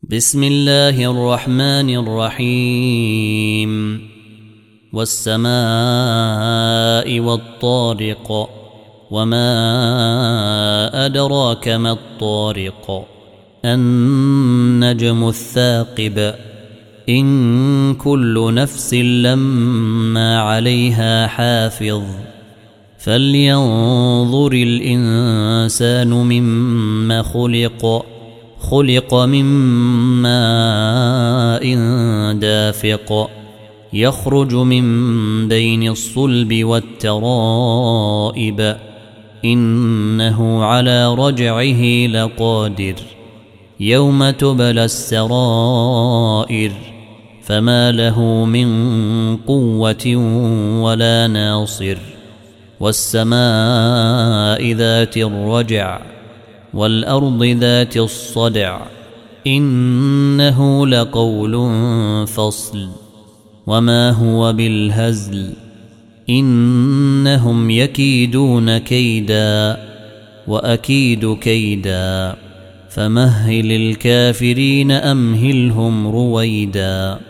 بسم الله الرحمن الرحيم والسماء والطارق وما أدراك ما الطارق النجم الثاقب إن كل نفس لما عليها حافظ فلينظر الإنسان مما خلق من ماء دافق يخرج من بين الصلب والترائب إنه على رجعه لقادر يوم تبلى السرائر فما له من قوة ولا ناصر والسماء ذات الرجع والأرض ذات الصدع إنه لقول فصل وما هو بالهزل إنهم يكيدون كيدا وأكيد كيدا فمهل الكافرين أمهلهم رويدا.